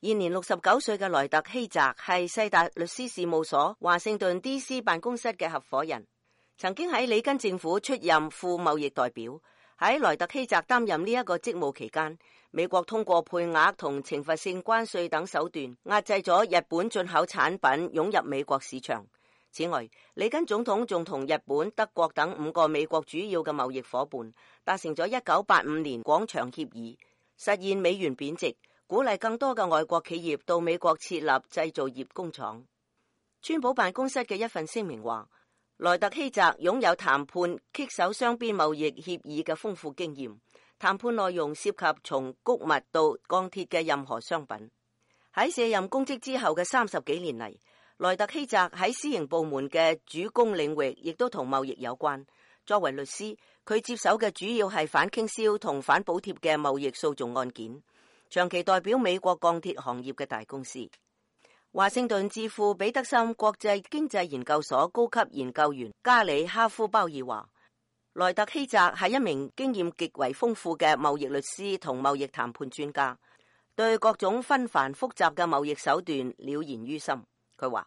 現年69歲嘅萊特希澤係世達律師事務所華盛頓 DC 辦公室嘅合夥人，曾經喺里根政府出任副貿易代表。喺萊特希澤擔任呢一個職務期間，美國通過配額同懲罰性關稅等手段壓制咗日本進口產品湧入美國市場。此外，里根總統仲同日本、德國等5個美國主要嘅貿易夥伴達成咗1985年廣場協議，實現美元貶值，鼓勵更多嘅外國企業到美國設立製造業工廠。川普辦公室嘅一份聲明話，萊特希澤擁有談判棘手雙邊貿易協議嘅豐富經驗，談判內容涉及從穀物到鋼鐵嘅任何商品。喺卸任公職之後嘅30幾年嚟，萊特希澤喺私營部門嘅主攻領域亦都同貿易有關。作為律師，佢接手嘅主要係反傾銷同反補貼嘅貿易訴訟案件，長期代表美國鋼鐵行業嘅大公司。華盛頓智庫彼得森國際經濟研究所高級研究員加里哈夫鮑爾話，萊特希澤係一名經驗極為豐富嘅貿易律師同貿易談判專家，對各種紛繁複雜嘅貿易手段了然於心。佢話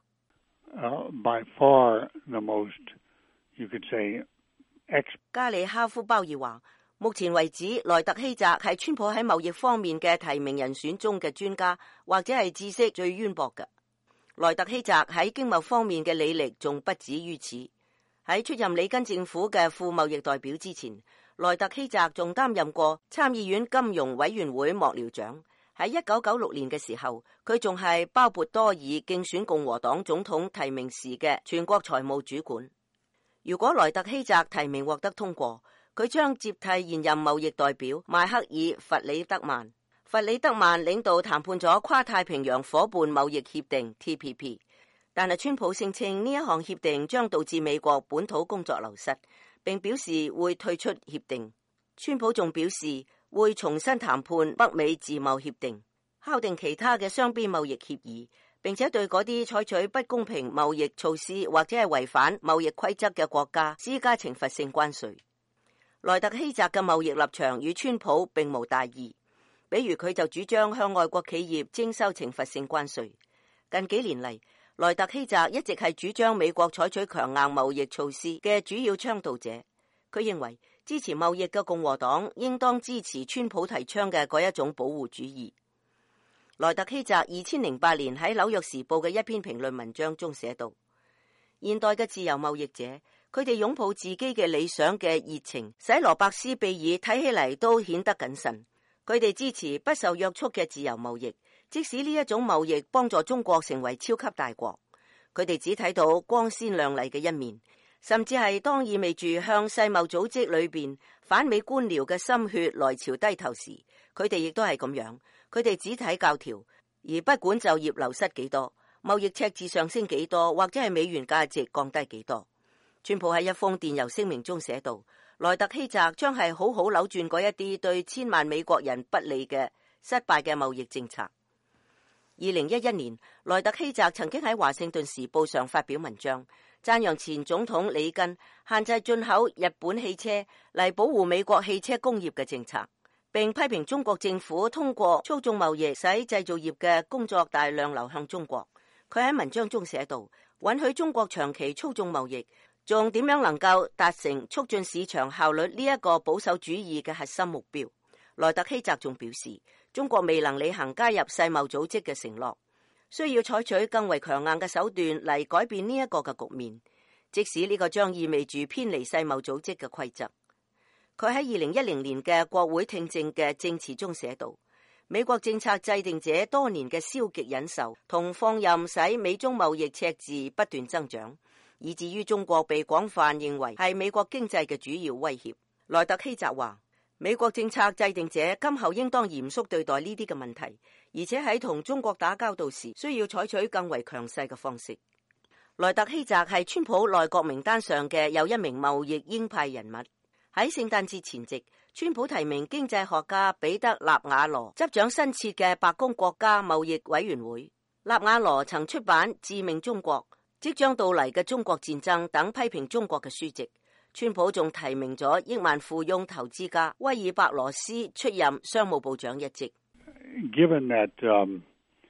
：By far the most, you could say, 加里哈夫鮑爾話，目前為止，萊特希澤係川普喺貿易方面嘅提名人選中嘅專家，或者係知識最淵博嘅。萊特希澤喺經貿方面嘅履歷仲不止於此。喺出任里根政府嘅副貿易代表之前，萊特希澤仲擔任過參議院金融委員會幕僚長。喺1996年嘅時候，佢仲係鮑勃多爾競選共和黨總統提名時嘅全國財務主管。如果萊特希澤提名獲得通過，佢將接替現任貿易代表邁克爾·弗里德曼。弗里德曼領導談判咗跨太平洋夥伴貿易協定 TPP， 但係川普聲稱呢一項協定將導致美國本土工作流失，並表示會退出協定。川普仲表示會重新談判北美自貿協定，敲定其他嘅雙邊貿易協議，並且對嗰啲採取不公平貿易措施或者係違反貿易規則嘅國家施加懲罰性關稅。萊特希澤嘅貿易立場與川普並無大異，比如佢就主張向外國企業徵收懲罰性關稅。近幾年嚟，萊特希澤一直係主張美國採取強硬貿易措施嘅主要倡導者。佢認為支持貿易嘅共和黨應當支持川普提倡嘅嗰一種保護主義。萊特希澤2008年喺紐約時報嘅一篇評論文章中寫道：現代嘅自由貿易者，佢哋擁抱自己嘅理想嘅熱情，使羅伯斯庇爾睇起嚟都顯得謹慎。佢哋支持不受約束嘅自由貿易，即使呢一種貿易幫助中國成為超級大國。佢哋只睇到光鮮亮麗嘅一面，甚至係當意味住向世貿組織裏邊反美官僚嘅心血來潮低頭時，佢哋亦都係咁樣。佢哋只睇教條，而不管就業流失幾多，貿易赤字上升幾多，或者係美元價值降低幾多。川普喺一封電郵聲明中寫道，萊特希澤將係好好扭轉嗰一啲對千萬美國人不利嘅失敗嘅貿易政策。2011年，萊特希澤曾經喺華盛頓時報上發表文章，讚揚前總統里根限制進口日本汽車嚟保護美國汽車工業嘅政策，並批評中國政府通過操縱貿易使製造業嘅工作大量流向中國。佢喺文章中寫道，允許中國長期操縱貿易，仲點樣能夠達成促進市場效率呢一個保守主義嘅核心目標？萊特希澤仲表示，中國未能履行加入世貿組織嘅承諾，需要採取更為強硬嘅手段嚟改變呢一個嘅局面，即使呢個將意味住偏離世貿組織嘅規則。佢喺2010年嘅國會聽證嘅證詞中寫道，美國政策制定者多年嘅消極忍受同放任使美中貿易赤字不斷增長，以至於中國被廣泛認為係美國經濟嘅主要威脅。萊特希澤話，美國政策制定者今後應當嚴肅對待呢啲嘅問題，而且喺同中國打交道時需要採取更為強勢嘅方式。萊特希澤係川普內閣名單上嘅又一名貿易鷹派人物。喺聖誕節前夕，川普提名經濟學家彼得納瓦羅執掌新設嘅白宮國家貿易委員會。納瓦羅曾出版《致命中國》、即將到嚟嘅中國戰爭等批評中國嘅書籍。川普仲提名咗億萬富翁投資家威爾伯羅斯出任商務部長一職。 Given that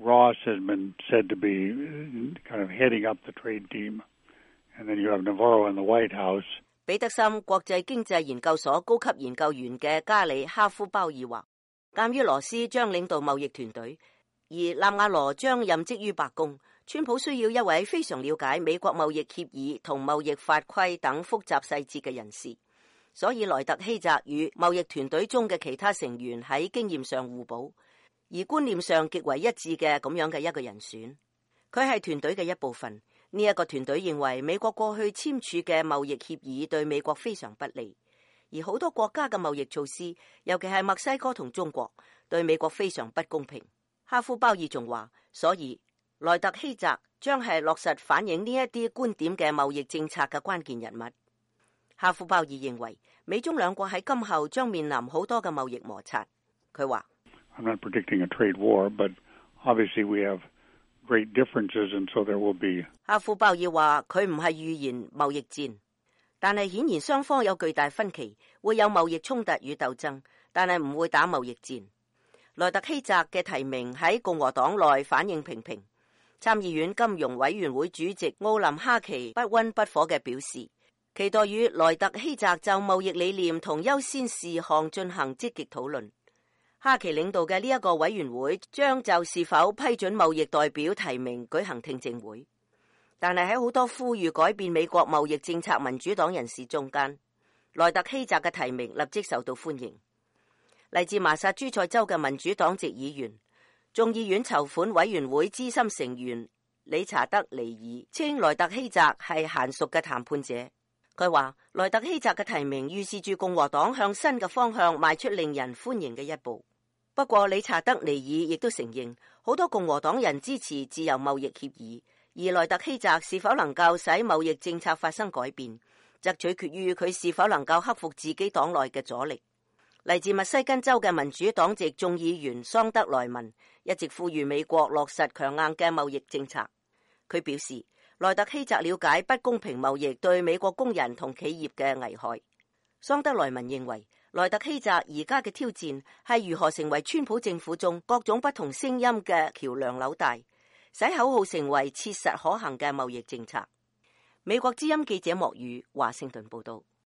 Ross has been said to be kind of heading up the trade team, and then you have Navarro in the White House. 彼得森國際經濟研究所高級研究員嘅加里哈夫鮑爾話，鑑於羅斯將領導貿易團隊，而納瓦羅將任職於白宮，川普需要一位非常了解美國貿易協議同貿易法規等複雜細節嘅人士，所以萊特希澤與貿易團隊中嘅其他成員喺經驗上互補，而觀念上極為一致嘅咁樣嘅一個人選。佢係團隊嘅一部分。呢一個團隊認為美國過去簽署嘅貿易協議對美國非常不利，而好多國家嘅貿易措施，尤其係墨西哥同中國，對美國非常不公平。哈夫鮑爾仲話，所以萊特希澤將係落實反映呢一啲觀點嘅貿易政策嘅關鍵人物。哈夫鮑爾認為美中兩國喺今後將面臨好多嘅貿易摩擦。佢話 I'm not predicting a trade war, but obviously we have great differences, and so there will be. 哈夫鮑爾話佢唔係預言貿易戰，但係顯然雙方有巨大分歧，會有貿易衝突與鬥爭，但係唔會打貿易戰。萊特希澤嘅提名喺共和黨內反應平平，參議院金融委員會主席奧林哈奇不溫不火嘅表示，期待與萊特希澤就貿易理念同優先事項進行積極討論。哈奇領導嘅呢一個委員會將就是否批准貿易代表提名舉行聽證會，但係喺好多呼籲改變美國貿易政策民主黨人士中間，萊特希澤嘅提名立即受到歡迎。嚟自麻薩諸塞州嘅民主黨籍議員、眾議院籌款委員會資深成員理查德尼爾稱萊特希澤係嫻熟嘅談判者。佢話萊特希澤嘅提名預示住共和黨向新嘅方向邁出令人歡迎嘅一步。不過理查德尼爾亦都承認，好多共和黨人支持自由貿易協議，而萊特希澤是否能夠使貿易政策發生改變，則取決於佢是否能夠克服自己黨內嘅阻力。嚟自密西根州嘅民主黨籍眾議員桑德萊文一直呼籲美國落實強硬嘅貿易政策。佢表示，萊特希澤了解不公平貿易對美國工人同企業嘅危害。桑德萊文認為，萊特希澤而家嘅挑戰係如何成為川普政府中各種不同聲音嘅橋樑紐帶，使口號成為切實可行嘅貿易政策。美國之音記者莫宇華盛頓報道。